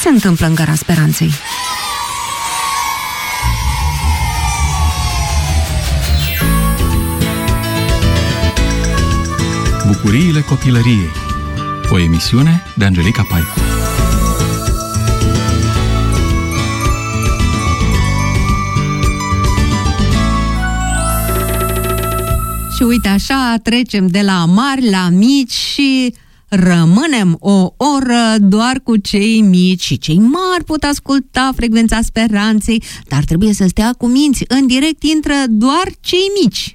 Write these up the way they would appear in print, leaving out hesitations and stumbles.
se întâmplă în Gara Speranței? Bucuriile copilăriei. O emisiune de Angelica Paicu. Și uite așa, trecem de la mari la mici și rămânem o oră doar cu cei mici. Și cei mari pot asculta Frecvența Speranței, dar trebuie să stea cu minți. În direct intră doar cei mici.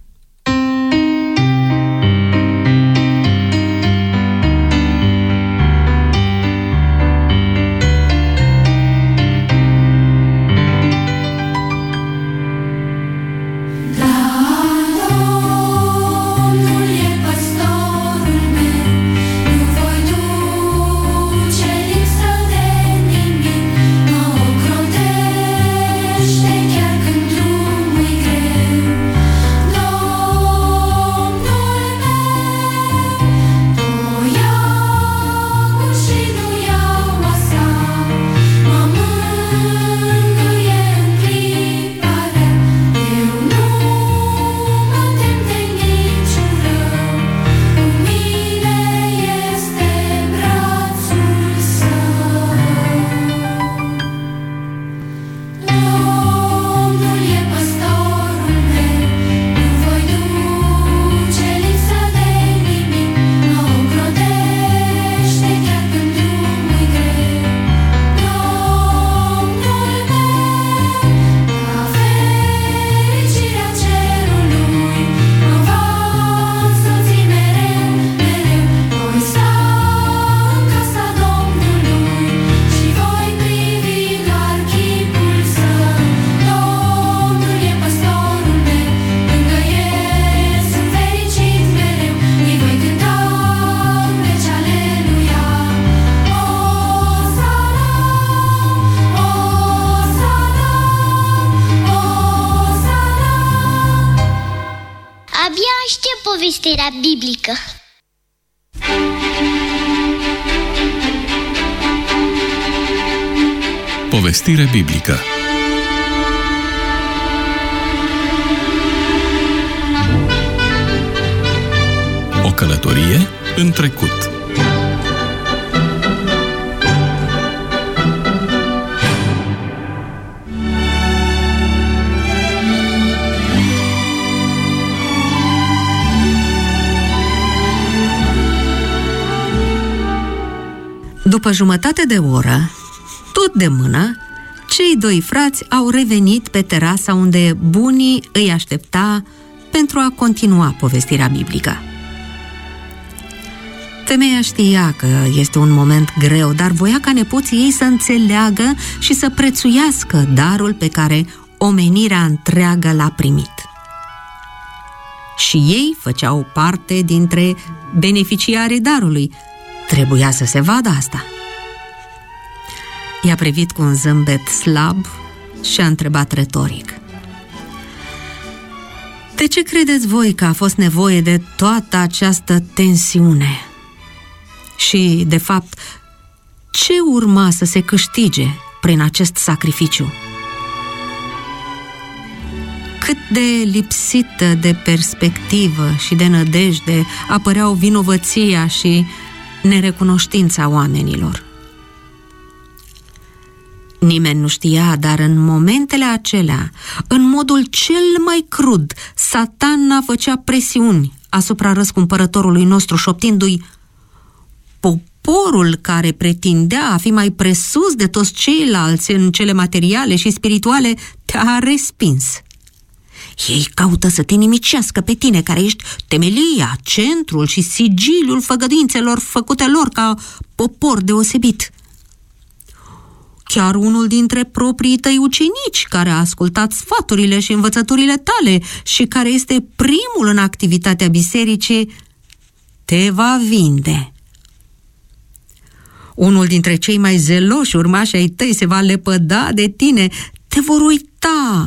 Povestirea biblică. Povestire biblică. O călătorie în trecut. După jumătate de oră, tot de mână, cei doi frați au revenit pe terasa unde bunii îi aștepta pentru a continua povestirea biblică. Femeia știa că este un moment greu, dar voia ca nepoții ei să înțeleagă și să prețuiască darul pe care omenirea întreagă l-a primit. Și ei făceau parte dintre beneficiarii darului. Trebuia să se vadă asta. I-a privit cu un zâmbet slab și a întrebat retoric: de ce credeți voi că a fost nevoie de toată această tensiune? Și, de fapt, ce urma să se câștige prin acest sacrificiu? Cât de lipsită de perspectivă și de nădejde apăreau vinovăția și nerecunoștința oamenilor. Nimeni nu știa, dar în momentele acelea, în modul cel mai crud, Satana făcea presiuni asupra răscumpărătorului nostru, șoptindu-i: poporul care pretindea a fi mai presus de toți ceilalți în cele materiale și spirituale te-a respins. Ei caută să te nimicească pe tine, care ești temelia, centrul și sigiliul făgăduințelor făcute lor ca popor deosebit. Chiar unul dintre proprii tăi ucenici, care a ascultat sfaturile și învățăturile tale și care este primul în activitatea bisericii, te va vinde. Unul dintre cei mai zeloși urmași ai tăi se va lepăda de tine, te vor uita.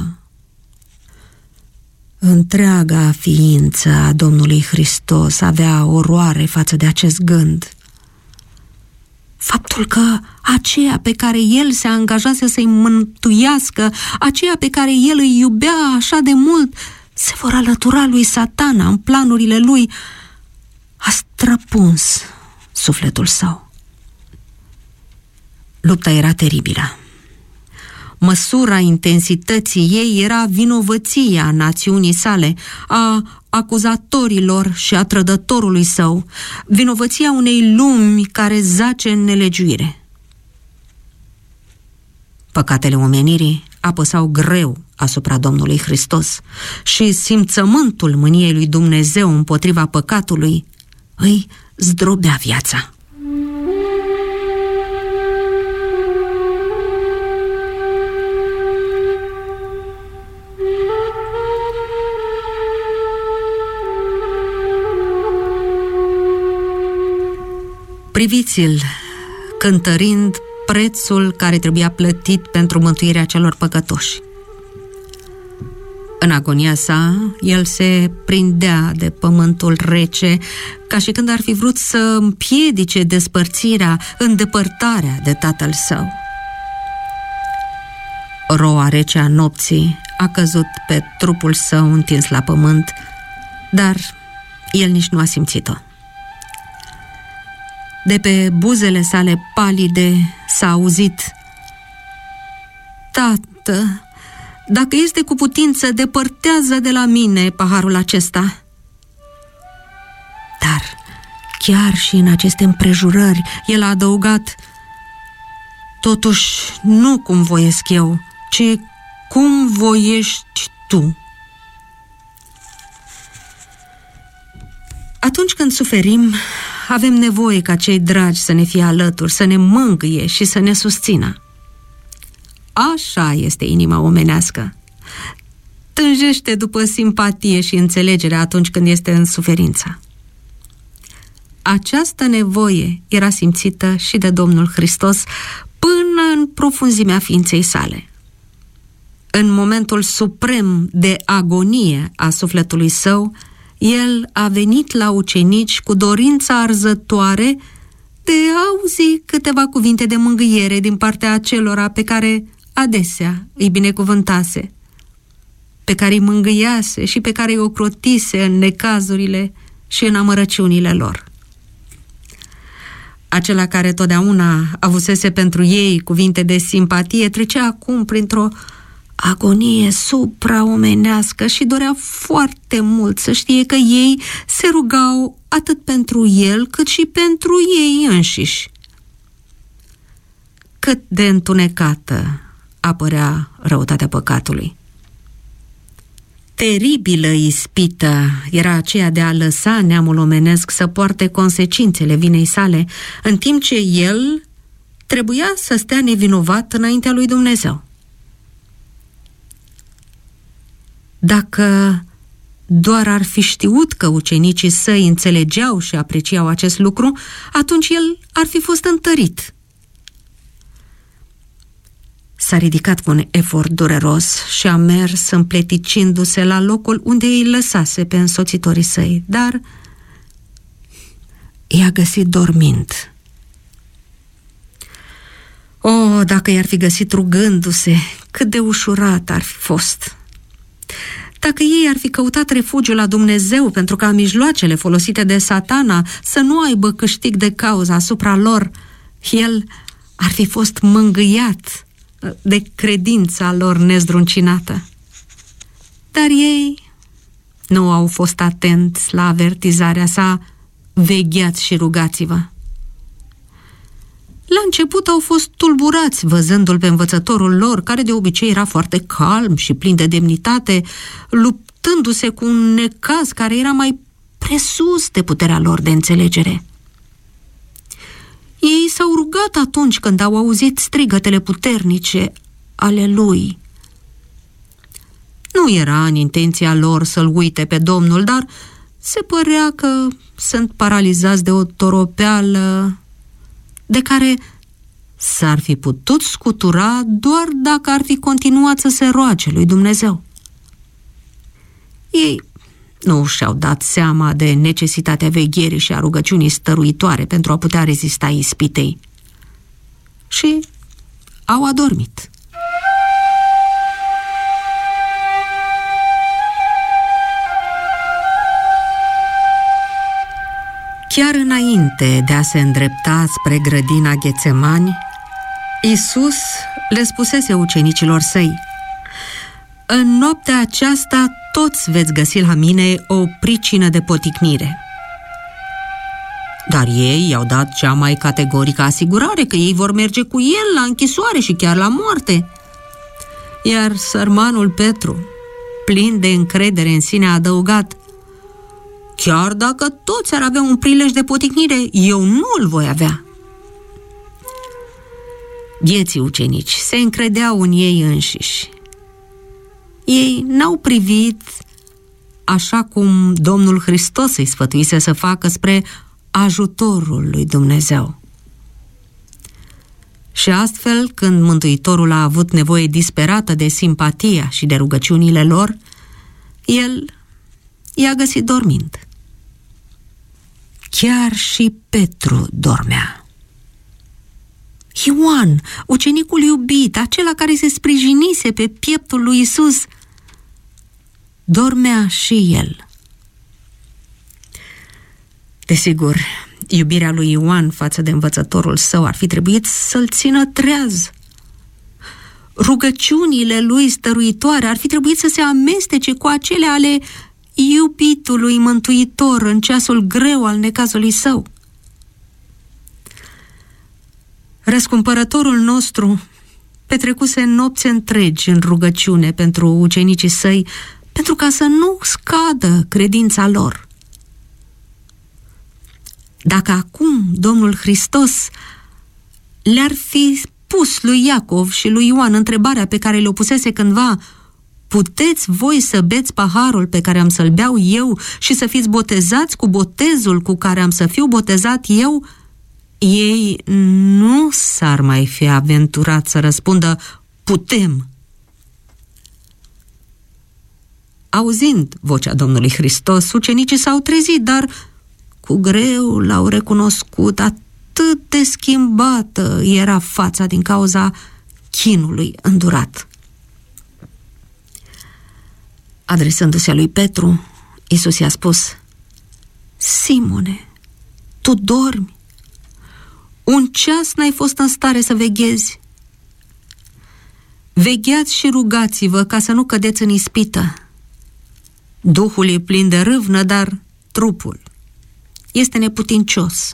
Întreaga ființă a Domnului Hristos avea oroare față de acest gând. Faptul că aceea pe care el se angajase să-i mântuiască, aceea pe care el îi iubea așa de mult, se vor alătura lui Satana în planurile lui, a străpuns sufletul său. Lupta era teribilă. Măsura intensității ei era vinovăția națiunii sale, a acuzatorilor și a trădătorului său, vinovăția unei lumi care zace în nelegiuire. Păcatele omenirii apăsau greu asupra Domnului Hristos și simțământul mâniei lui Dumnezeu împotriva păcatului îi zdrobea viața. Priviți-l cântărind prețul care trebuia plătit pentru mântuirea celor păcătoși. În agonia sa, el se prindea de pământul rece, ca și când ar fi vrut să împiedice despărțirea, îndepărtarea de tatăl său. Roa rece a nopții a căzut pe trupul său întins la pământ, dar el nici nu a simțit-o. De pe buzele sale palide s-a auzit: Tată, dacă este cu putință, depărtează de la mine paharul acesta. Dar chiar și în aceste împrejurări, el a adăugat: totuși nu cum voiesc eu, ci cum voiești tu. Atunci când suferim, avem nevoie ca cei dragi să ne fie alături, să ne mângâie și să ne susțină. Așa este inima omenească. Tânjește după simpatie și înțelegere atunci când este în suferință. Această nevoie era simțită și de Domnul Hristos până în profunzimea ființei sale. În momentul suprem de agonie a sufletului său, el a venit la ucenici cu dorința arzătoare de a auzi câteva cuvinte de mângâiere din partea acelora pe care adesea îi binecuvântase, pe care îi mângâiase și pe care îi ocrotise în necazurile și în amărăciunile lor. Acela care totdeauna avusese pentru ei cuvinte de simpatie trecea acum printr-o agonie supraomenească și dorea foarte mult să știe că ei se rugau atât pentru el cât și pentru ei înșiși. Cât de întunecată apărea răutatea păcatului. Teribilă ispită era aceea de a lăsa neamul omenesc să poarte consecințele vinei sale, în timp ce el trebuia să stea nevinovat înaintea lui Dumnezeu. Dacă doar ar fi știut că ucenicii săi înțelegeau și apreciau acest lucru, atunci el ar fi fost întărit. S-a ridicat cu un efort dureros și a mers împleticindu-se la locul unde îi lăsase pe însoțitorii săi, dar i-a găsit dormind. O, dacă i-ar fi găsit rugându-se, cât de ușurat ar fi fost! Dacă ei ar fi căutat refugiu la Dumnezeu pentru ca mijloacele folosite de Satana să nu aibă câștig de cauză asupra lor, el ar fi fost mângâiat de credința lor nezdruncinată. Dar ei nu au fost atenți la avertizarea sa: vegheați și rugați-vă. La început au fost tulburați văzându-l pe învățătorul lor, care de obicei era foarte calm și plin de demnitate, luptându-se cu un necaz care era mai presus de puterea lor de înțelegere. Ei s-au rugat atunci când au auzit strigătele puternice ale lui. Nu era în intenția lor să-l uite pe Domnul, dar se părea că sunt paralizați de o toropeală de care s-ar fi putut scutura doar dacă ar fi continuat să se roage lui Dumnezeu. Ei nu și-au dat seama de necesitatea vegherii și a rugăciunii stăruitoare pentru a putea rezista ispitei. și au adormit. Chiar înainte de a se îndrepta spre grădina Ghețemani, Iisus le spusese ucenicilor săi: în noaptea aceasta toți veți găsi la mine o pricină de poticnire. Dar ei i-au dat cea mai categorică asigurare că ei vor merge cu el la închisoare și chiar la moarte. Iar sărmanul Petru, plin de încredere în sine, a adăugat: chiar dacă toți ar avea un prilej de poticnire, eu nu îl voi avea. Bieții ucenici se încredeau în ei înșiși. Ei n-au privit așa cum Domnul Hristos îi sfătuise să facă spre ajutorul lui Dumnezeu. Și astfel, când Mântuitorul a avut nevoie disperată de simpatia și de rugăciunile lor, el i-a găsit dormind. Chiar și Petru dormea. Ioan, ucenicul iubit, acela care se sprijinise pe pieptul lui Iisus, dormea și el. Desigur, iubirea lui Ioan față de învățătorul său ar fi trebuit să-l țină treaz. Rugăciunile lui stăruitoare ar fi trebuit să se amestece cu acele ale iubitului Mântuitor în ceasul greu al necazului său. Răscumpărătorul nostru petrecuse nopți întregi în rugăciune pentru ucenicii săi, pentru ca să nu scadă credința lor. Dacă acum Domnul Hristos le-ar fi pus lui Iacov și lui Ioan întrebarea pe care le-o pusese cândva: puteți voi să beți paharul pe care am să-l beau eu și să fiți botezați cu botezul cu care am să fiu botezat eu, ei nu s-ar mai fi aventurat să răspundă: putem. Auzind vocea Domnului Hristos, ucenicii s-au trezit, dar cu greu l-au recunoscut, atât de schimbată era fața din cauza chinului îndurat. Adresându-se lui Petru, Iisus i-a spus: Simone, tu dormi? Un ceas n-ai fost în stare să veghezi? Vegheați și rugați-vă ca să nu cădeți în ispită. Duhul e plin de râvnă, dar trupul este neputincios.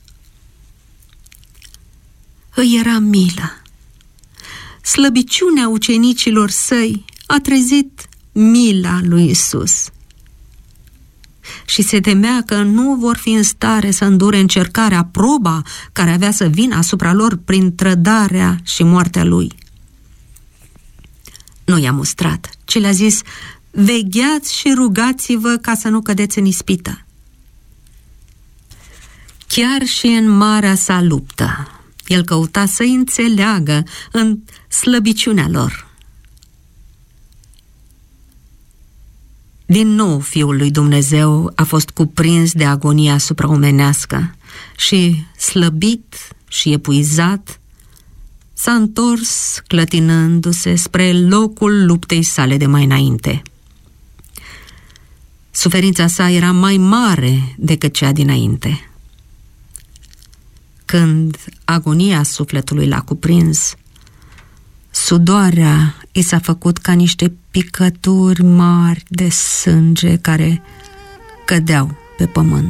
Îi era milă. Slăbiciunea ucenicilor săi a trezit mila lui Iisus și se temea că nu vor fi în stare să îndure încercarea, proba care avea să vină asupra lor prin trădarea și moartea lui. Nu i-a mustrat, ci le-a zis: vegheați și rugați-vă ca să nu cădeți în ispită. Chiar și în marea sa luptă, el căuta să înțeleagă în slăbiciunea lor. Din nou Fiul lui Dumnezeu a fost cuprins de agonia supraomenească și, slăbit și epuizat, s-a întors clătinându-se spre locul luptei sale de mai înainte. Suferința sa era mai mare decât cea dinainte. Când agonia sufletului l-a cuprins, sudoarea i s-a făcut ca niște picături mari de sânge care cădeau pe pământ.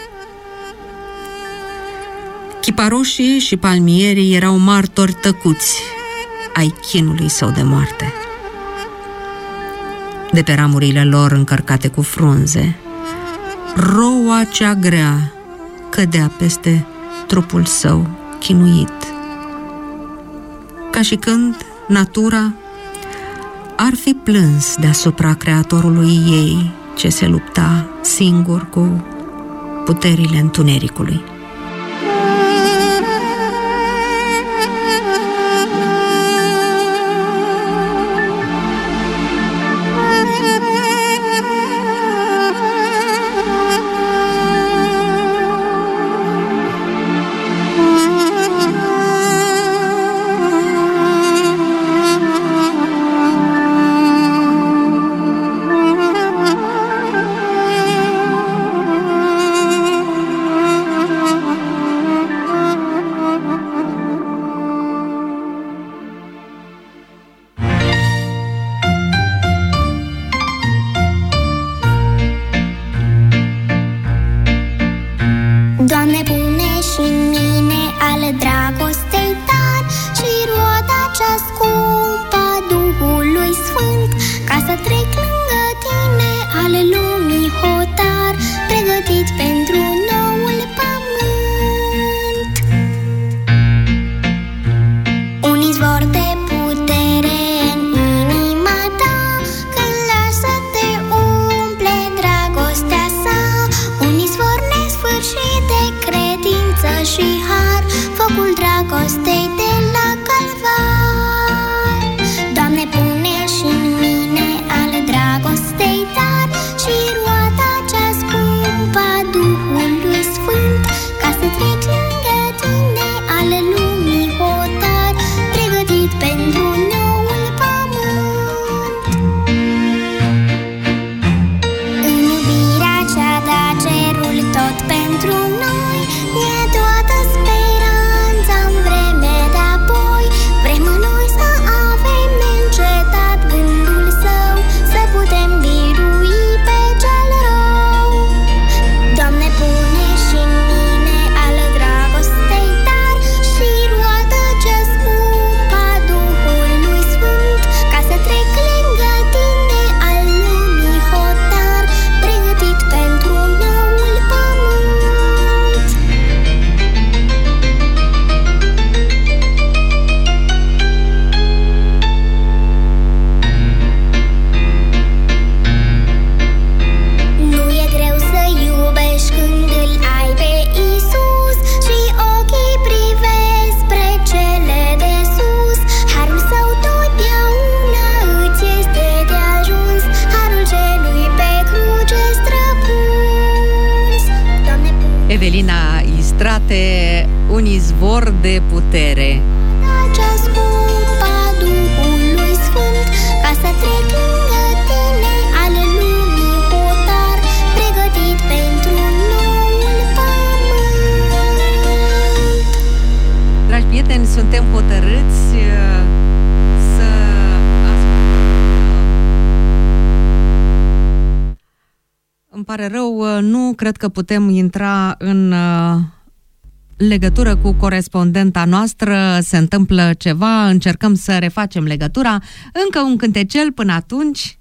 Chiparoșii și palmierii erau martori tăcuți ai chinului său de moarte. De pe ramurile lor încărcate cu frunze, roua cea grea cădea peste trupul său chinuit, ca și când natura ar fi plâns deasupra creatorului ei ce se lupta singur cu puterile întunericului. har, focul dragostei de la Calvar. Doamne, pune și în mine al dragostei dar și roata cea scumpă a Duhului Sfânt, ca să trec lângă tine al lumii hotar, pregătit pentru noul pământ. În iubirea cea da cerul tot pentru noi, e toată speranța-n vreme de-apoi. Vrem noi să avem neîncetat gândul său, să putem birui pe cel rău. Doamne, pune și în mine al dragostei dar și roată ce scumpă a Duhului Sfânt, ca să trec lângă tine al lumii hotar, pregătit pentru noul pământ. Nu e greu să iubești când îl ai pe Iisus și ochii privesc spre cele de sus. Harul său totdeauna îți este de ajuns, harul celui pe cruce străpuns. Doamne, pune Evelina Istrate, un izvor de putere. cea scumpă a Duhului Sfânt, ca să trec lângă tine al lumii hotar, pregătit pentru noul pământ. Dragi prieteni, suntem hotărâți să Îmi pare rău, nu cred că putem intra în legătură cu corespondenta noastră, se întâmplă ceva, încercăm să refacem legătura. Încă un cântecel până atunci.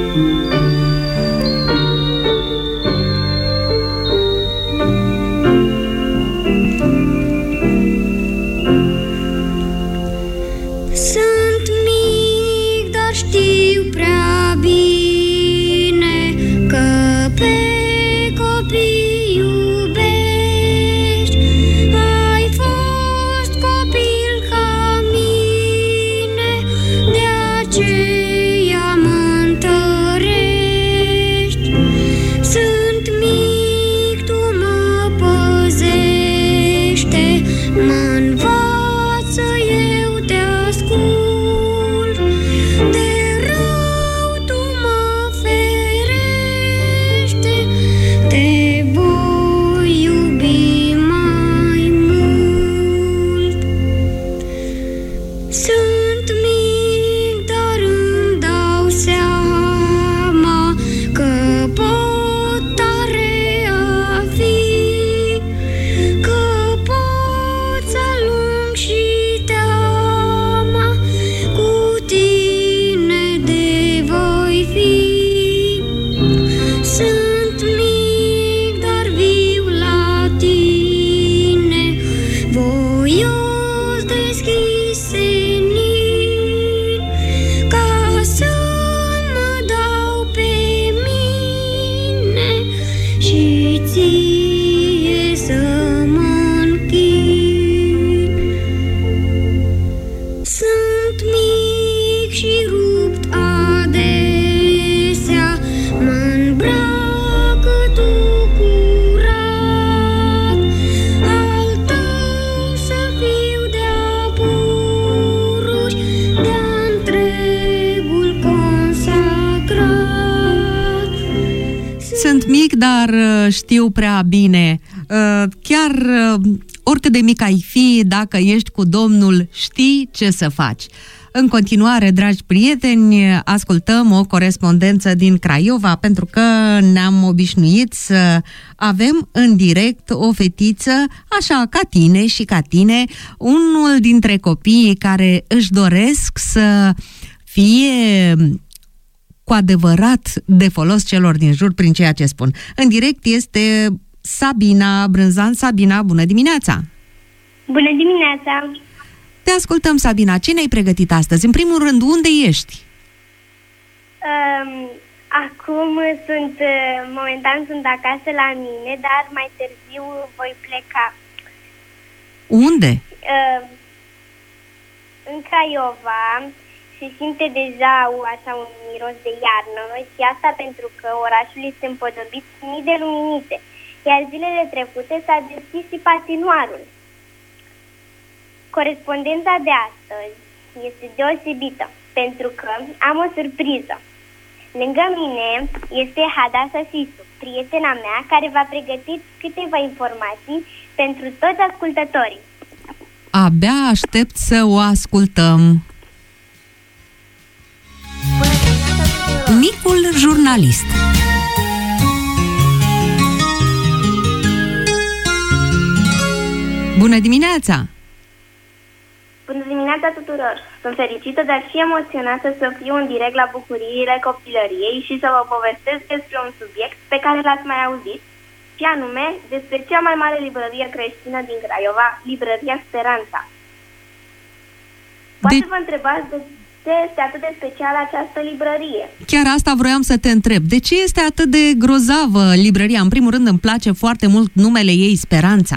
Sunt mic, dar știu prea bine că pe copii iubești. Ai fost copil ca mine, de aceea mă întărești. Sunt mic, tu mă păzește, mă învață, eu te ascult. De rău tu mă ferește, te voi iubi mai mult. Sunt mic, dar îmi dau seama că pot tare a fi, că pot să alung și teama, cu tine de voi fi. Sunt mic, dar viu la tine, voios deschis senin, ca să mă dau pe mine și ție să mă închin. Sunt mic și rupt adesea, mă îmbracă tu curat, al tău să fiu de-a pururi, de-a întregul consacrat. Sunt mic, dar știu prea bine. Chiar oricât de mic ai fi, dacă ești cu Domnul, știi ce să faci. În continuare, dragi prieteni, ascultăm o corespondență din Craiova, pentru că ne-am obișnuit să avem în direct o fetiță, așa ca tine și ca tine, unul dintre copiii care își doresc să fie cu adevărat de folos celor din jur prin ceea ce spun. În direct este Sabina Brânzan. Sabina, bună dimineața! Bună dimineața! Te ascultăm, Sabina. Ce ne-ai pregătit astăzi? În primul rând, unde ești? Acum momentan sunt acasă la mine, dar mai târziu voi pleca. Unde? În Craiova se simte deja așa un miros de iarnă și asta pentru că orașul este împodobit cu mii de luminițe, iar zilele trecute s-a deschis și patinoarul. Corespondența de astăzi este deosebită, pentru că am o surpriză. Lângă mine este Hadasa Sisu, prietena mea, care v-a pregătit câteva informații pentru toți ascultătorii. Abia aștept să o ascultăm. Micul jurnalist. Bună dimineața! Bună dimineața tuturor! Sunt fericită, dar și emoționată să fiu în direct la bucuriile copilăriei și să vă povestesc despre un subiect pe care l-ați mai auzit, și anume despre cea mai mare librărie creștină din Craiova, Librăria Speranța. Poate vă întrebați de ce este atât de specială această librărie. Chiar asta vroiam să te întreb. De ce este atât de grozavă librăria? În primul rând îmi place foarte mult numele ei, Speranța.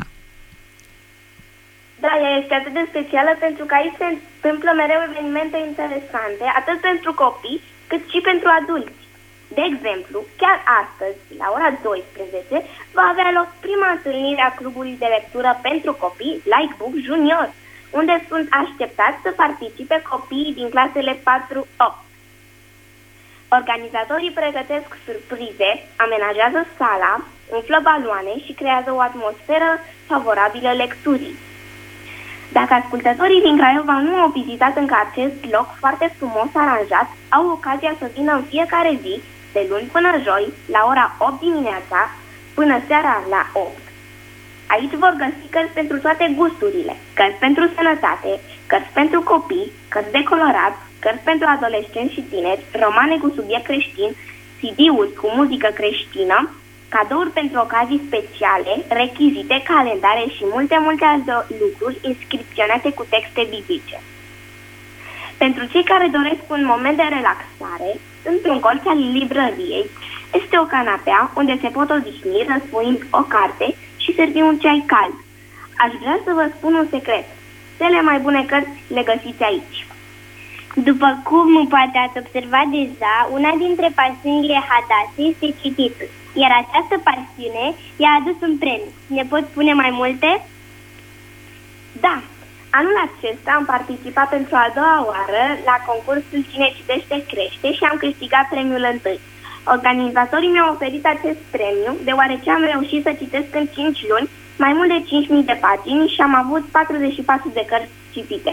Da, ea este atât de specială pentru că aici se întâmplă mereu evenimente interesante, atât pentru copii, cât și pentru adulți. De exemplu, chiar astăzi, la ora 12, va avea loc prima întâlnire a clubului de lectură pentru copii, Like Book Junior, unde sunt așteptați să participe copiii din clasele 4-8. Organizatorii pregătesc surprize, amenajează sala, umflă baloane și creează o atmosferă favorabilă lecturii. Dacă ascultătorii din Craiova nu au vizitat încă acest loc foarte frumos aranjat, au ocazia să vină în fiecare zi, de luni până joi, la ora 8 dimineața, până seara la 8. Aici vor găsi cărți pentru toate gusturile, cărți pentru sănătate, cărți pentru copii, cărți de colorat, cărți pentru adolescenți și tineri, romane cu subiect creștin, CD-uri cu muzică creștină, cadouri pentru ocazii speciale, rechizite, calendare și multe alte lucruri inscripționate cu texte biblice. Pentru cei care doresc un moment de relaxare, într-un colț al librăriei, este o canapea unde se pot odihni răsfoind o carte și servi un ceai cald. Aș vrea să vă spun un secret. Cele mai bune cărți le găsiți aici. După cum poate ați observat deja, una dintre pasiunile Hadasei este cititul, iar această pasiune i-a adus un premiu. Ne pot spune mai multe? Da, anul acesta am participat pentru a doua oară la concursul Cine citește crește și am câștigat premiul întâi. Organizatorii mi-au oferit acest premiu deoarece am reușit să citesc în 5 luni mai mult de 5.000 de pagini și am avut 44 de cărți citite.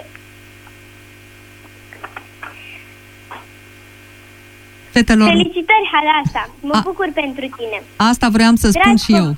Fetelor, felicitări, Hadasa! Mă bucur pentru tine. Asta vreau să spun și eu.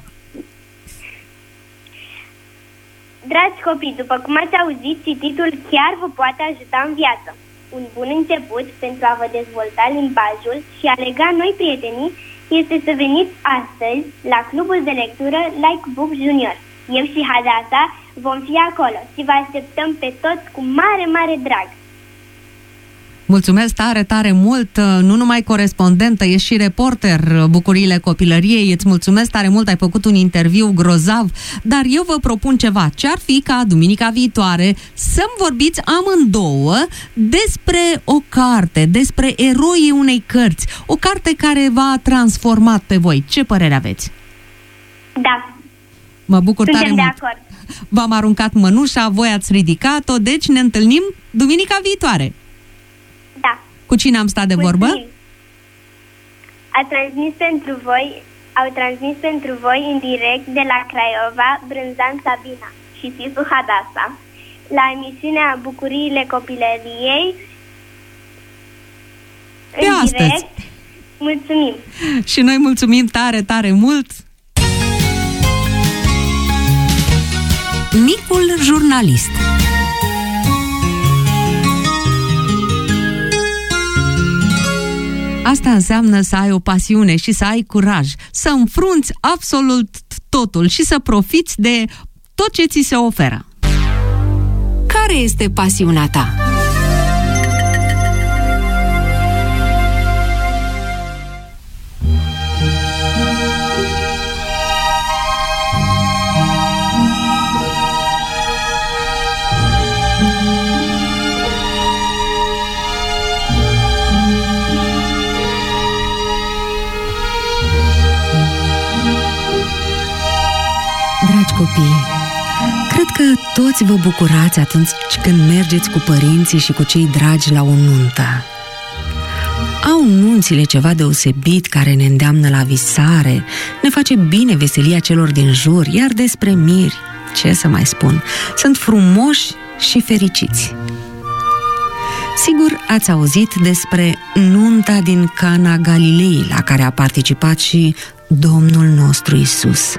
Dragi copii, după cum ați auzit, cititul chiar vă poate ajuta în viață. Un bun început pentru a vă dezvolta limbajul și a lega noi prietenii este să veniți astăzi la clubul de lectură Like Book Junior. Eu și Hadasa vom fi acolo și vă așteptăm pe toți cu mare, mare drag. Mulțumesc tare, tare mult, nu numai corespondentă, ești și reporter Bucuriile Copilăriei, îți mulțumesc tare mult, ai făcut un interviu grozav, dar eu vă propun ceva, ce-ar fi ca duminica viitoare să-mi vorbiți amândouă despre o carte, despre eroii unei cărți, o carte care v-a transformat pe voi, ce părere aveți? Da. Mă bucur tare mult. Suntem de acord. V-am aruncat mănușa, voi ați ridicat-o, deci ne întâlnim duminica viitoare. Da. Cu cine am stat de vorbă? Au transmis pentru voi în direct de la Craiova Brânzan Sabina și Sisu Hadasa la emisiunea Bucuriile Copilăriei de în astăzi. Direct. Mulțumim! Și noi mulțumim tare, tare mult! Micul jurnalist. Asta înseamnă să ai o pasiune și să ai curaj, să înfrunți absolut totul și să profiți de tot ce ți se oferă. Care este pasiunea ta? că toți vă bucurați atunci când mergeți cu părinții și cu cei dragi la o nuntă. Au nunțile ceva deosebit care ne îndeamnă la visare, ne face bine veselia celor din jur, iar despre miri, ce să mai spun, sunt frumoși și fericiți. Sigur, ați auzit despre nunta din Cana Galilei, la care a participat și Domnul nostru Iisus.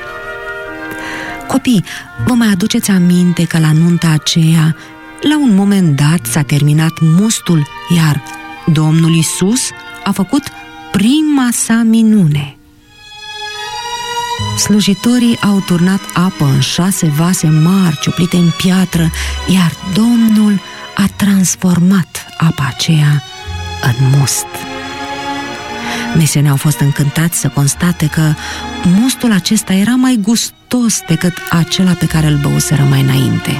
Copii, vă mai aduceți aminte că la nunta aceea, la un moment dat s-a terminat mustul, iar Domnul Iisus a făcut prima sa minune. Slujitorii au turnat apă în 6 vase mari ciuplite în piatră, iar Domnul a transformat apa aceea în must. Mesenii au fost încântați să constate că mustul acesta era mai gustos decât acela pe care îl băuseră mai înainte.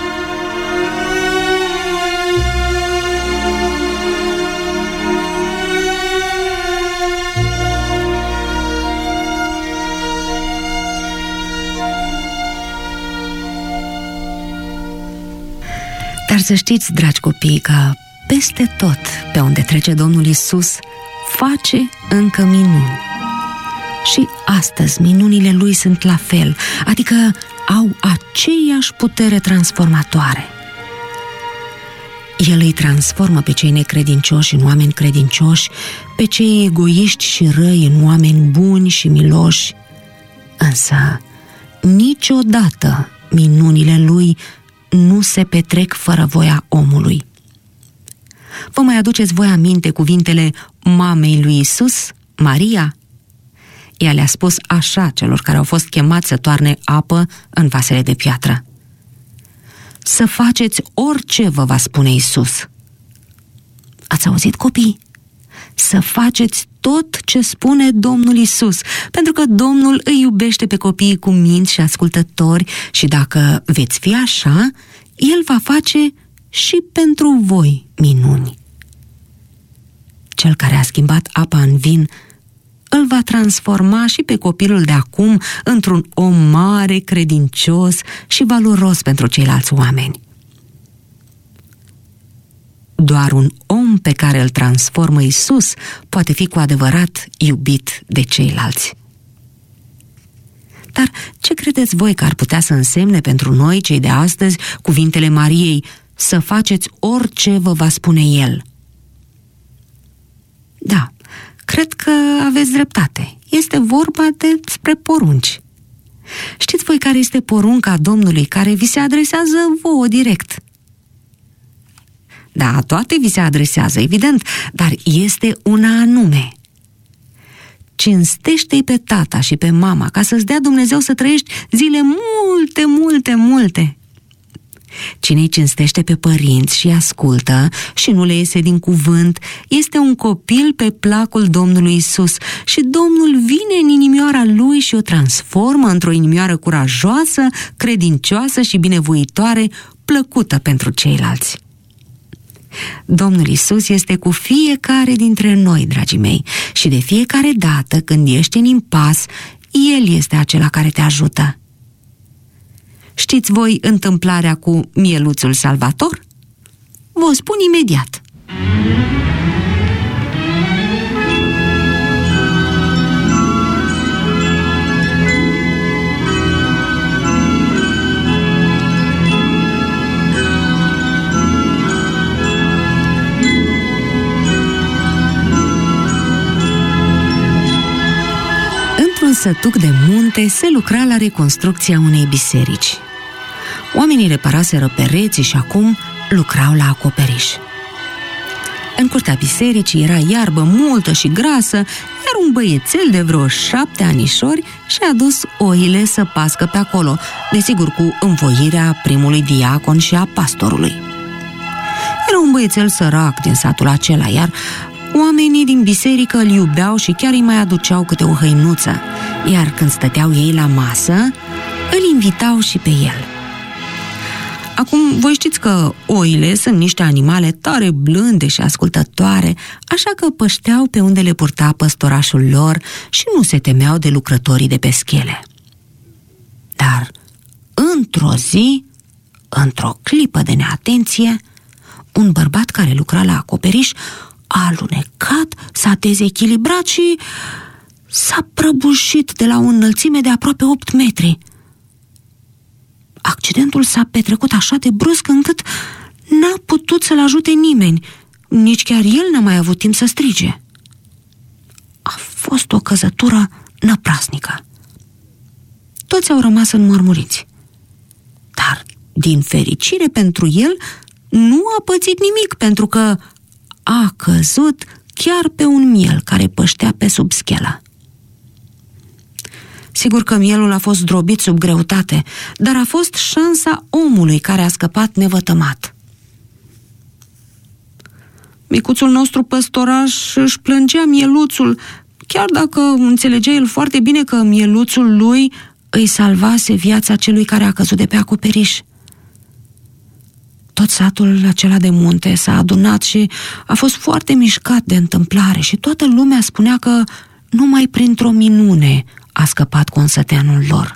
Dar să știți, dragi copii, că peste tot pe unde trece Domnul Iisus face încă minuni. Și astăzi minunile Lui sunt la fel, adică au aceeași putere transformatoare. El îi transformă pe cei necredincioși în oameni credincioși, pe cei egoiști și răi în oameni buni și miloși. Însă, niciodată minunile Lui nu se petrec fără voia omului. Vă mai aduceți voi aminte cuvintele mamei lui Iisus, Maria? Ea le-a spus așa celor care au fost chemați să toarne apă în vasele de piatră: să faceți orice vă va spune Iisus. Ați auzit, copii? Să faceți tot ce spune Domnul Iisus, pentru că Domnul îi iubește pe copiii cu minți și ascultători și dacă veți fi așa, El va face și pentru voi minuni. Cel care a schimbat apa în vin îl va transforma și pe copilul de acum într-un om mare, credincios și valoros pentru ceilalți oameni. Doar un om pe care îl transformă Iisus poate fi cu adevărat iubit de ceilalți. Dar ce credeți voi că ar putea să însemne pentru noi, cei de astăzi, cuvintele Mariei: să faceți orice vă va spune El? Da, cred că aveți dreptate. Este vorba despre porunci. Știți voi care este porunca Domnului care vi se adresează vouă direct? Da, toate vi se adresează, evident, dar este una anume: cinstește-i pe tata și pe mama, ca să-ți dea Dumnezeu să trăiești zile multe, multe, multe. Cine-i cinstește pe părinți și ascultă și nu le iese din cuvânt, este un copil pe placul Domnului Iisus și Domnul vine în inimioara lui și o transformă într-o inimioară curajoasă, credincioasă și binevoitoare, plăcută pentru ceilalți. Domnul Iisus este cu fiecare dintre noi, dragii mei, și de fiecare dată când ești în impas, El este acela care te ajută. Știți voi întâmplarea cu mieluțul Salvator? Vă spun imediat. Într-un sătuc de munte se lucra la reconstrucția unei biserici. Oamenii reparaseră pereții și acum lucrau la acoperiș. În curtea bisericii era iarbă multă și grasă, iar un băiețel de vreo 7 anișori și-a dus oile să pască pe acolo, desigur cu învoirea primului diacon și a pastorului. Era un băiețel sărac din satul acela, iar oamenii din biserică îl iubeau și chiar îi mai aduceau câte o hăinuță, iar când stăteau ei la masă, îl invitau și pe el. Acum, voi știți că oile sunt niște animale tare blânde și ascultătoare, așa că pășteau pe unde le purta păstorașul lor și nu se temeau de lucrătorii de pe schele. Dar într-o zi, într-o clipă de neatenție, un bărbat care lucra la acoperiș a alunecat, s-a dezechilibrat și s-a prăbușit de la o înălțime de aproape 8 metri. Accidentul s-a petrecut așa de brusc încât n-a putut să-l ajute nimeni, nici chiar el n-a mai avut timp să strige. A fost o căzătură năprasnică. Toți au rămas înmărmuriți. Dar, din fericire pentru el, nu a pățit nimic, pentru că a căzut chiar pe un miel care păștea pe sub schelă. Sigur că mielul a fost zdrobit sub greutate, dar a fost șansa omului care a scăpat nevătămat. Micuțul nostru păstoraș își plângea mieluțul, chiar dacă înțelegea el foarte bine că mieluțul lui îi salvase viața celui care a căzut de pe acoperiș. Tot satul acela de munte s-a adunat și a fost foarte mișcat de întâmplare și toată lumea spunea că numai printr-o minune a scăpat consăteanul lor.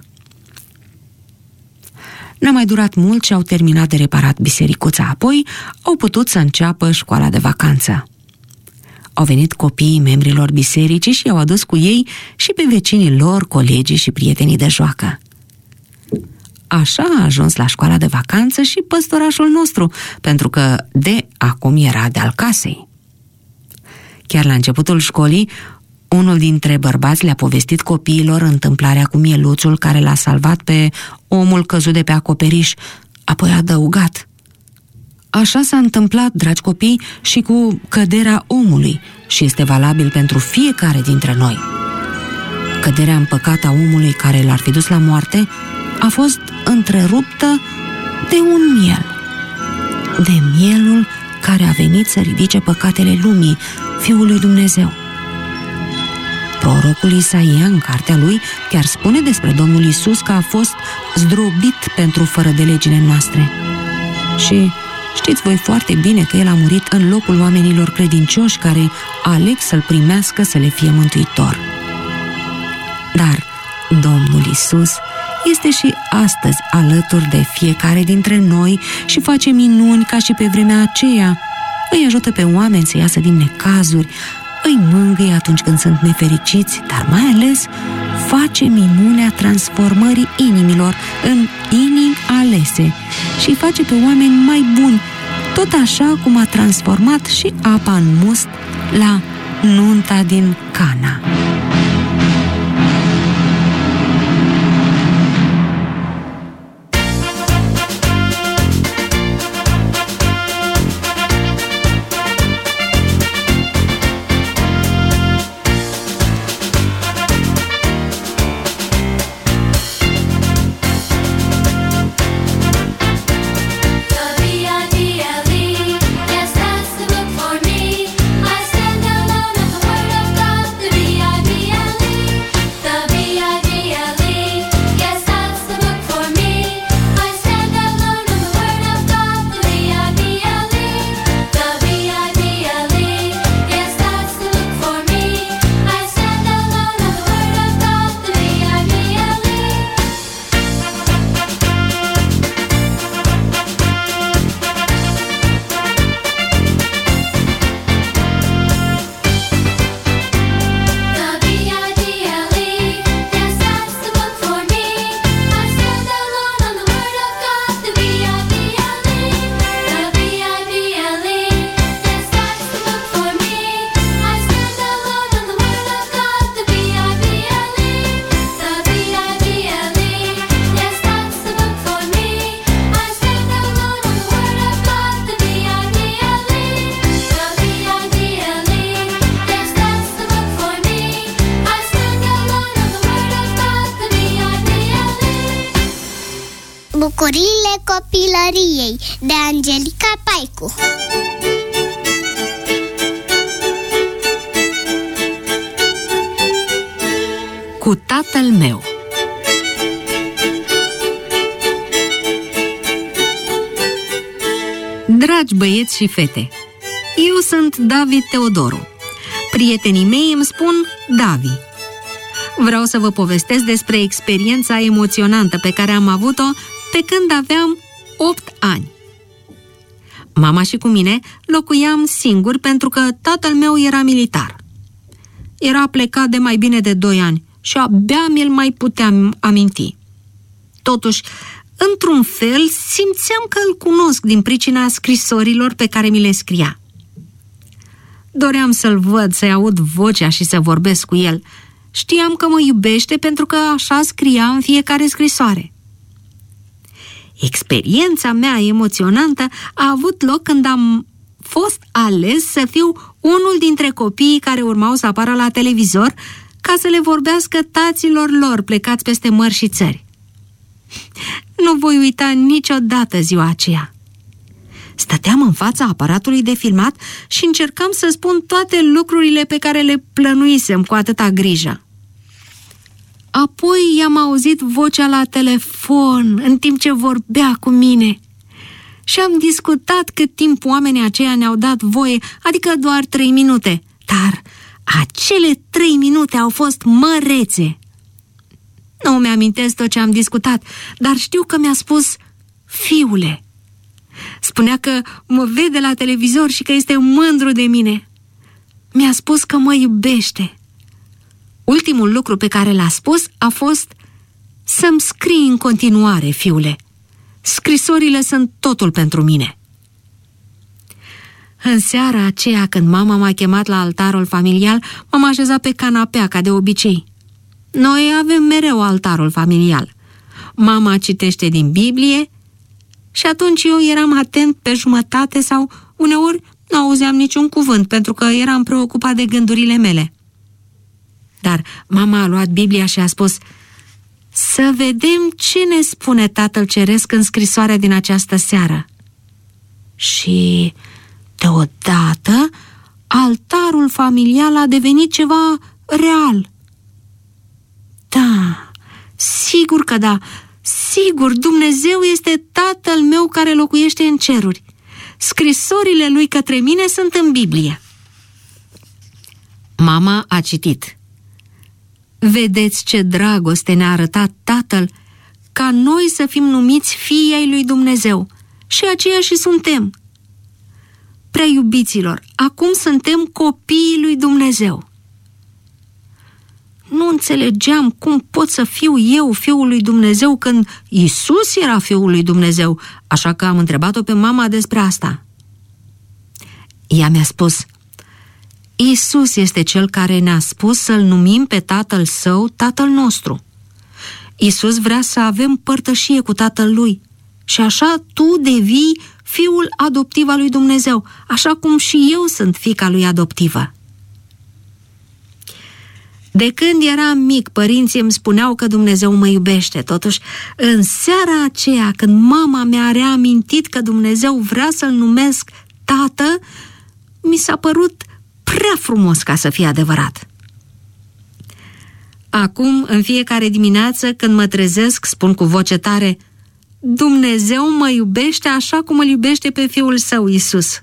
N-a mai durat mult și au terminat de reparat bisericuța, apoi au putut să înceapă școala de vacanță. Au venit copiii membrilor bisericii și i-au adus cu ei și pe vecinii lor, colegii și prietenii de joacă. Așa a ajuns la școala de vacanță și păstorașul nostru, pentru că de acum era de-al casei. Chiar la începutul școlii, unul dintre bărbați le-a povestit copiilor întâmplarea cu mieluțul care l-a salvat pe omul căzut de pe acoperiș, apoi a adăugat: așa s-a întâmplat, dragi copii, și cu căderea omului și este valabil pentru fiecare dintre noi. Căderea în păcat a omului care l-ar fi dus la moarte a fost întreruptă de un miel, de mielul care a venit să ridice păcatele lumii, Fiul lui Dumnezeu. Prorocul Isaia, în cartea lui, chiar spune despre Domnul Iisus că a fost zdrobit pentru fără de legile noastre. Și știți voi foarte bine că El a murit în locul oamenilor credincioși care aleg să-L primească să le fie mântuitor. Dar Domnul Iisus este și astăzi alături de fiecare dintre noi și face minuni ca și pe vremea aceea. Îi ajută pe oameni să iasă din necazuri, îi mângâie atunci când sunt nefericiți, dar mai ales face minunea transformării inimilor în inimi alese și îi face pe oameni mai buni, tot așa cum a transformat și apa în must la nunta din Cana. Bucuriile copilăriei de Angelica Paicu. Cu tatăl meu. Dragi băieți și fete, eu sunt David Teodoru. Prietenii mei îmi spun Davi. Vreau să vă povestesc despre experiența emoționantă pe care am avut-o pe când aveam 8 ani. Mama și cu mine locuiam singuri pentru că tatăl meu era militar. Era plecat de mai bine de 2 ani și abia mi-l mai puteam aminti. Totuși, într-un fel, simțeam că îl cunosc din pricina scrisorilor pe care mi le scria. Doream să-l văd, să-i aud vocea și să vorbesc cu el. Știam că mă iubește pentru că așa scria în fiecare scrisoare. Experiența mea emoționantă a avut loc când am fost ales să fiu unul dintre copiii care urmau să apară la televizor ca să le vorbească taților lor plecați peste mări și țări. Nu voi uita niciodată ziua aceea. Stăteam în fața aparatului de filmat și încercam să spun toate lucrurile pe care le plănuisem cu atâta grijă. Apoi i-am auzit vocea la telefon în timp ce vorbea cu mine și am discutat cât timp oamenii aceia ne-au dat voie, adică doar 3 minute, dar acele 3 minute au fost mărețe. Nu mi-amintesc tot ce am discutat, dar știu că mi-a spus fiule. Spunea că mă vede la televizor și că este mândru de mine. Mi-a spus că mă iubește. Ultimul lucru pe care l-a spus a fost: să-mi scrii în continuare, fiule. Scrisorile sunt totul pentru mine. În seara aceea, când mama m-a chemat la altarul familial, m-am așezat pe canapea, ca de obicei. Noi avem mereu altarul familial. Mama citește din Biblie și atunci eu eram atent pe jumătate sau uneori nu auzeam niciun cuvânt pentru că eram preocupat de gândurile mele. Dar mama a luat Biblia și a spus: să vedem ce ne spune Tatăl Ceresc în scrisoarea din această seară. Și deodată altarul familial a devenit ceva real. Da, sigur că da, sigur, Dumnezeu este Tatăl meu care locuiește în ceruri. Scrisorile lui către mine sunt în Biblie. Mama a citit: vedeți ce dragoste ne-a arătat Tatăl, ca noi să fim numiți fii ai lui Dumnezeu, și aceia și suntem. Prea iubiților, acum suntem copiii lui Dumnezeu. Nu înțelegeam cum pot să fiu eu fiul lui Dumnezeu când Iisus era fiul lui Dumnezeu, așa că am întrebat-o pe mama despre asta. Ea mi-a spus: Iisus este cel care ne-a spus să-L numim pe Tatăl Său Tatăl nostru. Iisus vrea să avem părtășie cu Tatăl Lui și așa tu devii fiul adoptiv al lui Dumnezeu, așa cum și eu sunt fiica lui adoptivă. De când eram mic, părinții îmi spuneau că Dumnezeu mă iubește. Totuși, în seara aceea, când mama mi-a reamintit că Dumnezeu vrea să-L numesc Tată, mi s-a părut prea frumos ca să fie adevărat. Acum, în fiecare dimineață, când mă trezesc, spun cu voce tare: Dumnezeu mă iubește așa cum îl iubește pe Fiul Său, Iisus.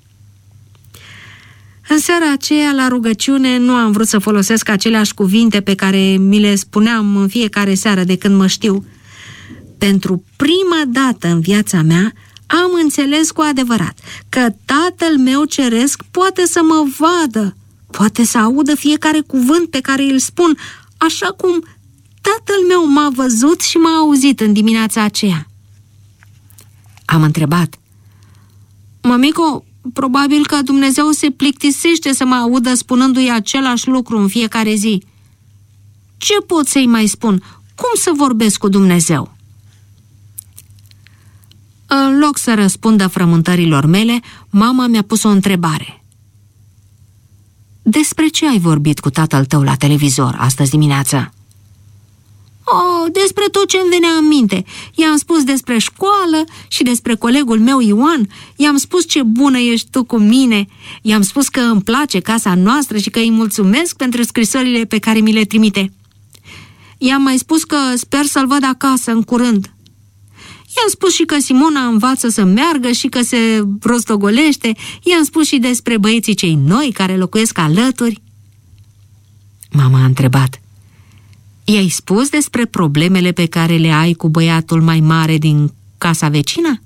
În seara aceea, la rugăciune, nu am vrut să folosesc aceleași cuvinte pe care mi le spuneam în fiecare seară de când mă știu. Pentru prima dată în viața mea, am înțeles cu adevărat că Tatăl meu ceresc poate să mă vadă, poate să audă fiecare cuvânt pe care îl spun, așa cum Tatăl meu m-a văzut și m-a auzit în dimineața aceea. Am întrebat: mămico, probabil că Dumnezeu se plictisește să mă audă spunându-i același lucru în fiecare zi. Ce pot să-i mai spun? Cum să vorbesc cu Dumnezeu? În loc să răspundă frământărilor mele, mama mi-a pus o întrebare. Despre ce ai vorbit cu tatăl tău la televizor astăzi dimineață? Despre tot ce îmi venea în minte. I-am spus despre școală și despre colegul meu Ioan. I-am spus ce bună ești tu cu mine. I-am spus că îmi place casa noastră și că îi mulțumesc pentru scrisorile pe care mi le trimite. I-am mai spus că sper să-l văd acasă în curând. I-am spus și că Simona învață să meargă și că se rostogolește. I-am spus și despre băieții cei noi care locuiesc alături. Mama a întrebat: I-ai spus despre problemele pe care le ai cu băiatul mai mare din casa vecină?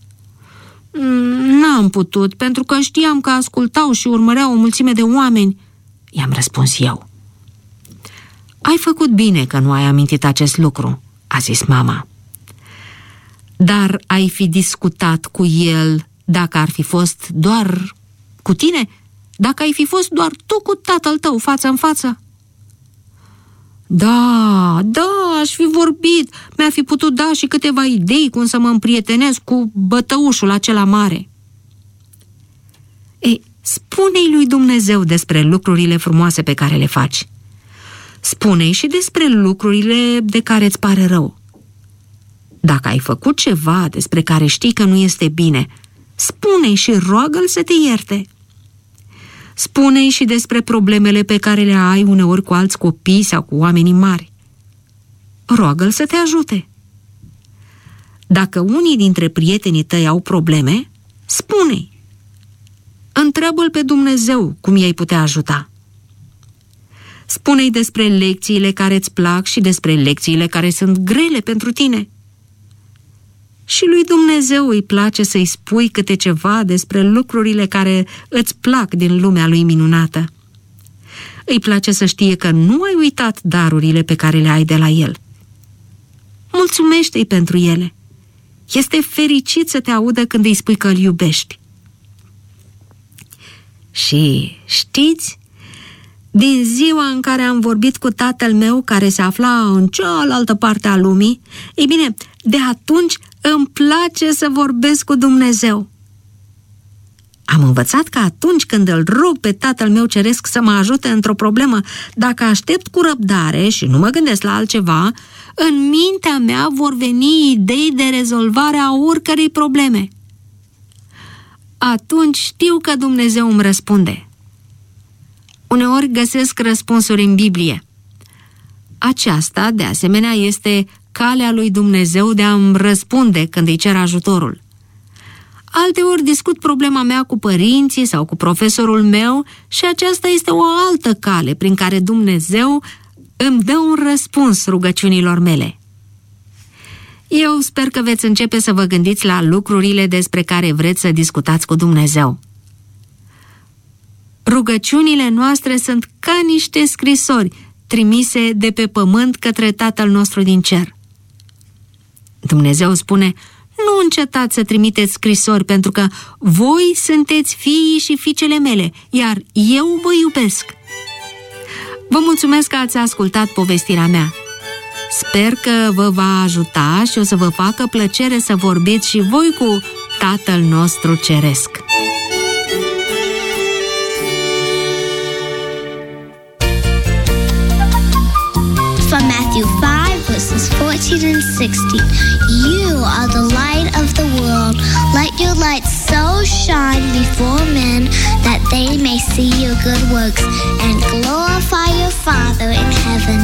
N-am putut, pentru că știam că ascultau și urmăreau o mulțime de oameni, i-am răspuns eu. Ai făcut bine că nu ai amintit acest lucru, a zis mama. Dar ai fi discutat cu el dacă ar fi fost doar cu tine? Dacă ai fi fost doar tu cu tatăl tău față în față? Da, aș fi vorbit. Mi-ar fi putut da și câteva idei cum să mă împrietenesc cu bătăușul acela mare. Ei, spune-i lui Dumnezeu despre lucrurile frumoase pe care le faci. Spune-i și despre lucrurile de care îți pare rău. Dacă ai făcut ceva despre care știi că nu este bine, spune-i și roagă-l să te ierte. Spune-i și despre problemele pe care le ai uneori cu alți copii sau cu oamenii mari. Roagă-l să te ajute. Dacă unii dintre prietenii tăi au probleme, spune-i. Întreabă-l pe Dumnezeu cum i-ai putea ajuta. Spune-i despre lecțiile care îți plac și despre lecțiile care sunt grele pentru tine. Și lui Dumnezeu îi place să-i spui câte ceva despre lucrurile care îți plac din lumea lui minunată. Îi place să știe că nu ai uitat darurile pe care le ai de la el. Mulțumește-i pentru ele. Este fericit să te audă când îi spui că îl iubești. Și știți, din ziua în care am vorbit cu tatăl meu, care se afla în cealaltă parte a lumii, ei bine, de atunci îmi place să vorbesc cu Dumnezeu. Am învățat că atunci când îl rog pe tatăl meu ceresc să mă ajute într-o problemă, dacă aștept cu răbdare și nu mă gândesc la altceva, în mintea mea vor veni idei de rezolvare a oricărei probleme. Atunci știu că Dumnezeu îmi răspunde. Uneori găsesc răspunsuri în Biblie. Aceasta, de asemenea, este calea lui Dumnezeu de a-mi răspunde când îi cer ajutorul. Alteori discut problema mea cu părinții sau cu profesorul meu și aceasta este o altă cale prin care Dumnezeu îmi dă un răspuns rugăciunilor mele. Eu sper că veți începe să vă gândiți la lucrurile despre care vreți să discutați cu Dumnezeu. Rugăciunile noastre sunt ca niște scrisori trimise de pe pământ către Tatăl nostru din cer. Dumnezeu spune: nu încetați să trimiteți scrisori, pentru că voi sunteți fiii și fiicele mele, iar eu vă iubesc. Vă mulțumesc că ați ascultat povestirea mea. Sper că vă va ajuta și o să vă facă plăcere să vorbiți și voi cu Tatăl nostru ceresc. From Matthew 5, verses 14 and 16. You are the light of the world. Let your light so shine before men that they may see your good works and glorify your Father in heaven.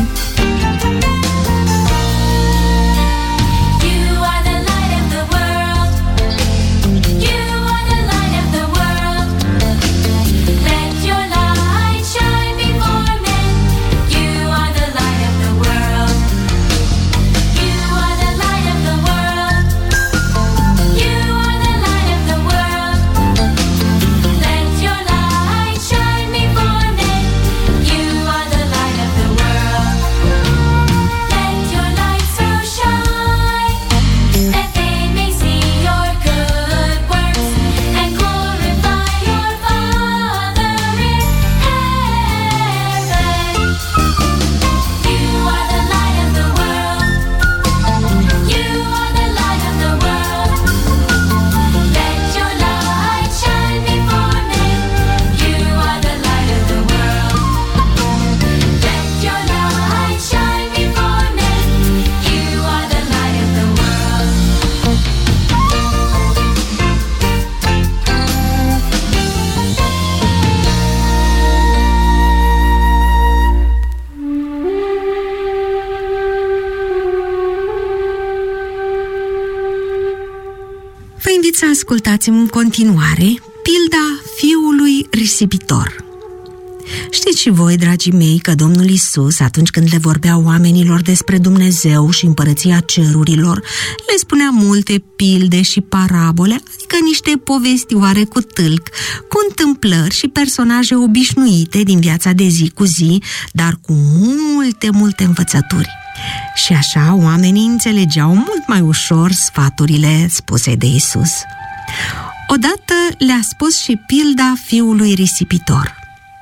Să ascultați în continuare pilda fiului risipitor. Știți și voi, dragii mei, că Domnul Iisus, atunci când le vorbea oamenilor despre Dumnezeu și împărăția cerurilor, le spunea multe pilde și parabole, adică niște povestioare cu tâlc, cu întâmplări și personaje obișnuite din viața de zi cu zi, dar cu multe învățături. Și așa oamenii înțelegeau mult mai ușor sfaturile spuse de Iisus. Odată le-a spus și pilda fiului risipitor.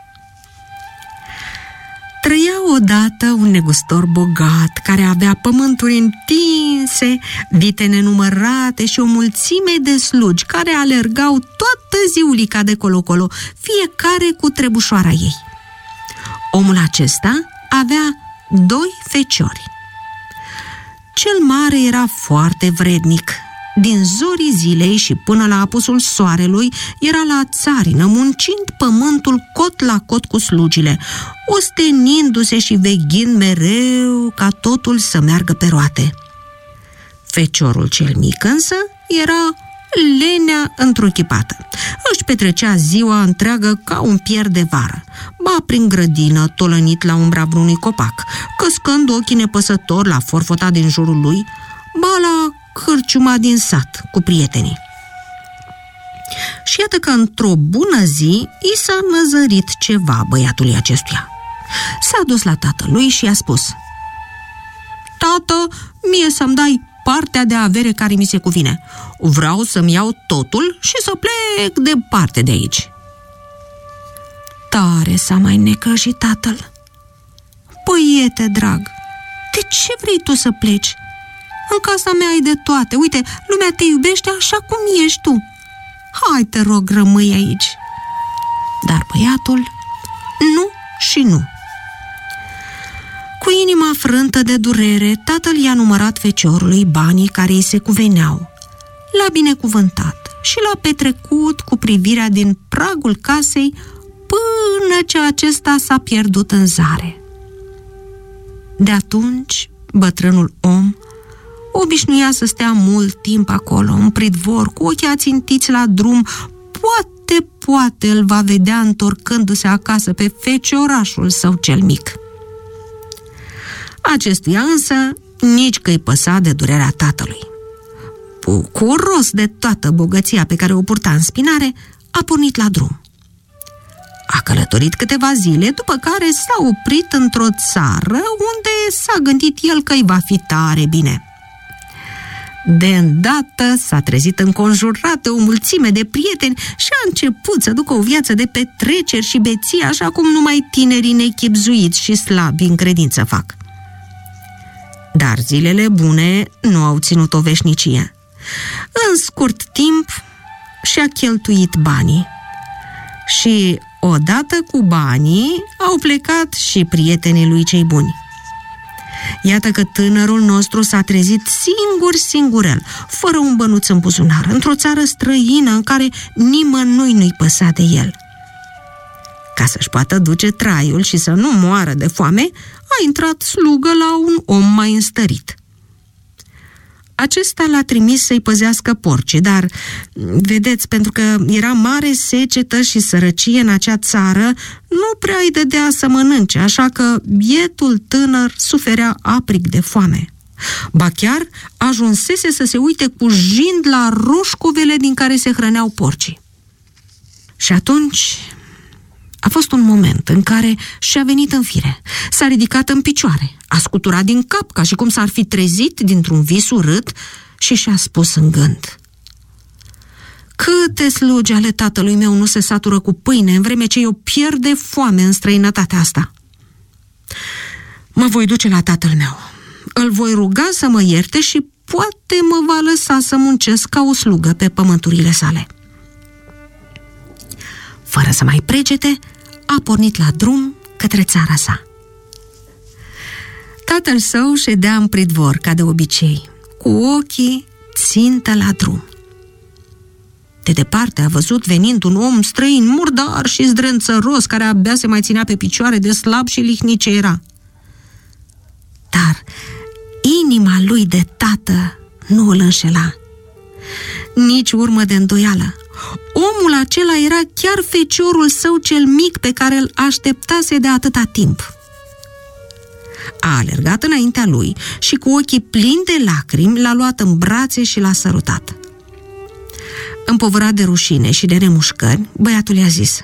Trăia odată un negustor bogat care avea pământuri întinse, vite nenumărate și o mulțime de slugi care alergau toată ziulica de colo-colo, fiecare cu trebușoara ei. Omul acesta avea 2 feciori. Cel mare era foarte vrednic. Din zorii zilei și până la apusul soarelui era la țarină, muncind pământul cot la cot cu slugile, ostenindu-se și veghind mereu ca totul să meargă pe roate. Feciorul cel mic însă era lenea întruchipată. Își petrecea ziua întreagă ca un pier de vară, ba prin grădină, tolănit la umbra vreunui copac, căscând ochii nepăsători la forfota din jurul lui, ba la cârciuma din sat cu prietenii. Și iată că într-o bună zi i s-a năzărit ceva băiatului acestuia. S-a dus la tatălui și i-a spus: Tată, mie să-mi dai partea de avere care mi se cuvine. Vreau să-mi iau totul și să plec departe de aici. Tare s-a mai necăjit tatăl. Băiete drag, de ce vrei tu să pleci? În casa mea ai de toate. Uite, lumea te iubește așa cum ești tu. Hai, te rog, rămâi aici. Dar băiatul nu și nu. Cu inima frântă de durere, tatăl i-a numărat feciorului banii care îi se cuveneau. L-a binecuvântat și l-a petrecut cu privirea din pragul casei până ce acesta s-a pierdut în zare. De atunci, bătrânul om obișnuia să stea mult timp acolo, în pridvor, cu ochii ațintiți la drum. Poate îl va vedea întorcându-se acasă pe feciorașul său cel mic. Acestuia însă nici că-i păsa de durerea tatălui. Bucuros de toată bogăția pe care o purta în spinare, a pornit la drum. A călătorit câteva zile, după care s-a oprit într-o țară unde s-a gândit el că îi va fi tare bine. De îndată s-a trezit înconjurat de o mulțime de prieteni și a început să ducă o viață de petreceri și beție, așa cum numai tinerii nechibzuiți și slabi în credință fac. Dar zilele bune nu au ținut o veșnicie. În scurt timp și-a cheltuit banii. Și odată cu banii au plecat și prietenii lui cei buni. Iată că tânărul nostru s-a trezit singurel, fără un bănuț în buzunar, într-o țară străină în care nimănui nu-i păsa de el. Ca să-și poată duce traiul și să nu moară de foame, a intrat slugă la un om mai înstărit. Acesta l-a trimis să-i păzească porcii, dar, vedeți, pentru că era mare secetă și sărăcie în acea țară, nu prea îi dădea să mănânce, așa că bietul tânăr suferea aprig de foame. Ba chiar ajunsese să se uite cu jind la roșcovele din care se hrăneau porcii. Și atunci a fost un moment în care și-a venit în fire, s-a ridicat în picioare, a scuturat din cap ca și cum s-ar fi trezit dintr-un vis urât și și-a spus în gând: câte slugi ale tatălui meu nu se satură cu pâine în vreme ce eu pierd de foame în străinătatea asta. Mă voi duce la tatăl meu, îl voi ruga să mă ierte și poate mă va lăsa să muncesc ca o slugă pe pământurile sale. Fără să mai pregete, a pornit la drum către țara sa. Tatăl său ședea în pridvor, ca de obicei, cu ochii țintă la drum. De departe a văzut venind un om străin, murdar și zdrențăros, care abia se mai ținea pe picioare de slab și lihnice era. Dar inima lui de tată nu îl înșela. Nici urmă de îndoială. omul acela era chiar feciorul său cel mic pe care îl așteptase de atâta timp. A alergat înaintea lui și cu ochii plini de lacrimi l-a luat în brațe și l-a sărutat. Împovărat de rușine și de remușcări, băiatul i-a zis: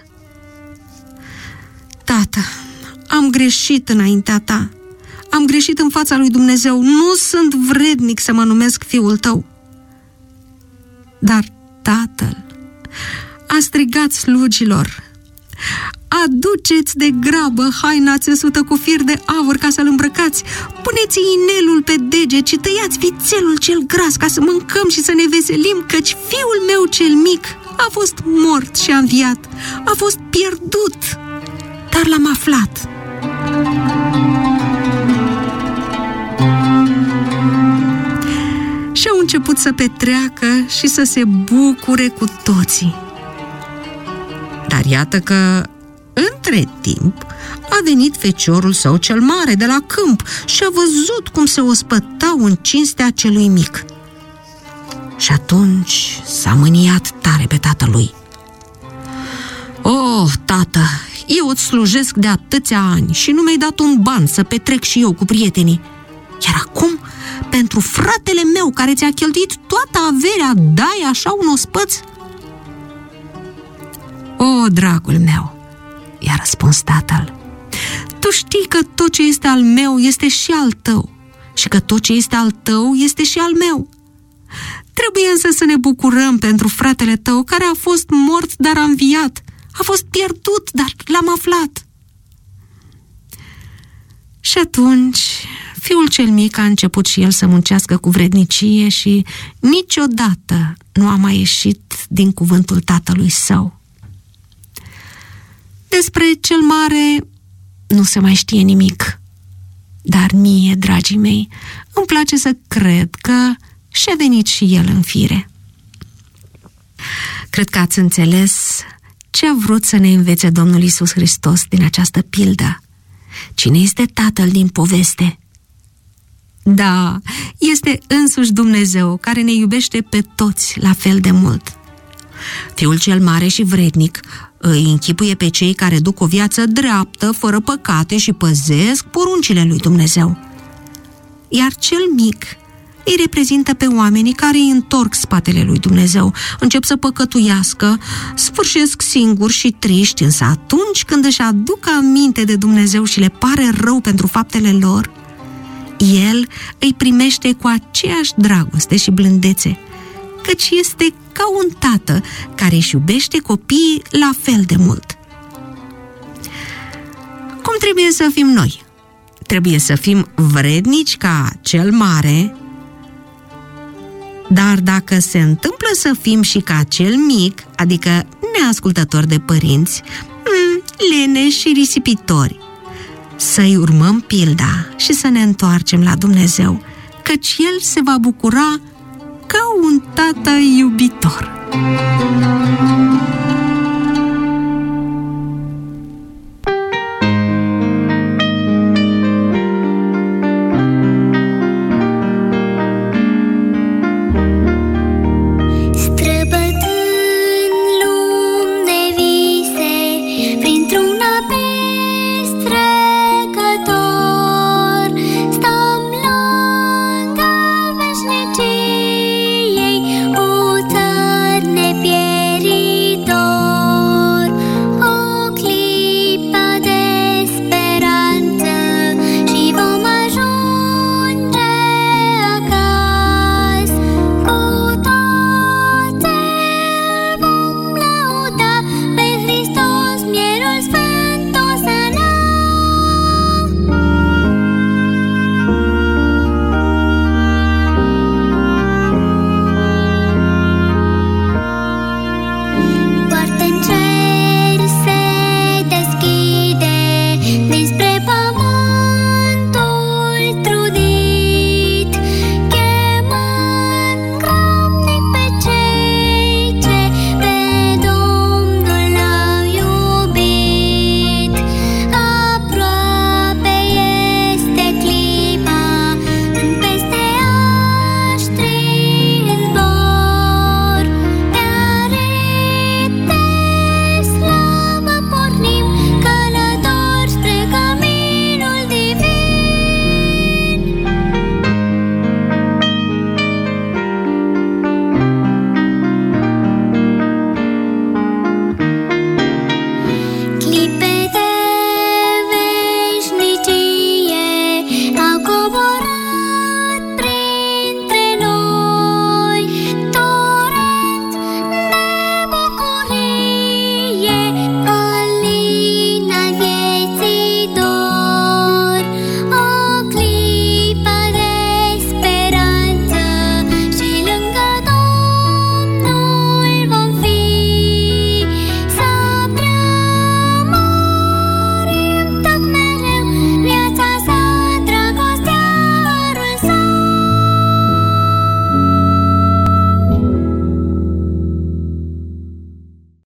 Tată, am greșit înaintea ta. Am greșit în fața lui Dumnezeu. Nu sunt vrednic să mă numesc fiul tău. Dar tatăl a strigat slugilor: Aduceți de grabă haina țesută cu fir de aur ca să-l îmbrăcați, puneți inelul pe degete și tăiați vițelul cel gras ca să mâncăm și să ne veselim, căci fiul meu cel mic a fost mort și a înviat, a fost pierdut, dar l-am aflat. Și au început să petreacă și să se bucure cu toții. Dar iată că, între timp, a venit feciorul său cel mare de la câmp și a văzut cum se ospătau în cinstea celui mic. Și atunci s-a mâniat tare pe tatălui. O, tată, eu îți slujesc de atâția ani și nu mi-ai dat un ban să petrec și eu cu prietenii. Iar acum, pentru fratele meu care ți-a cheltuit toată averea, dai așa un ospăț? O, dragul meu, i-a răspuns tatăl, tu știi că tot ce este al meu este și al tău și că tot ce este al tău este și al meu. Trebuie însă să ne bucurăm pentru fratele tău care a fost mort, dar a înviat, a fost pierdut, dar l-am aflat. Și atunci fiul cel mic a început și el să muncească cu vrednicie și niciodată nu a mai ieșit din cuvântul tatălui său. Despre cel mare nu se mai știe nimic, dar mie, dragii mei, îmi place să cred că și-a venit și el în fire. Cred că ați înțeles ce a vrut să ne învețe Domnul Iisus Hristos din această pildă. Cine este Tatăl din poveste? Da, este însuși Dumnezeu care ne iubește pe toți la fel de mult. Fiul cel mare și vrednic îi închipuie pe cei care duc o viață dreaptă, fără păcate și păzesc poruncile lui Dumnezeu. Iar cel mic îi reprezintă pe oamenii care îi întorc spatele lui Dumnezeu, încep să păcătuiască, sfârșesc singuri și triști, însă atunci când își aduc aminte de Dumnezeu și le pare rău pentru faptele lor, El îi primește cu aceeași dragoste și blândețe, căci este ca un tată care își iubește copiii la fel de mult. Cum trebuie să fim noi? Trebuie să fim vrednici ca cel mare, dar dacă se întâmplă să fim și ca cel mic, adică neascultători de părinți, leneși și risipitori, să-i urmăm pilda și să ne întoarcem la Dumnezeu, căci El se va bucura ca un tată iubitor.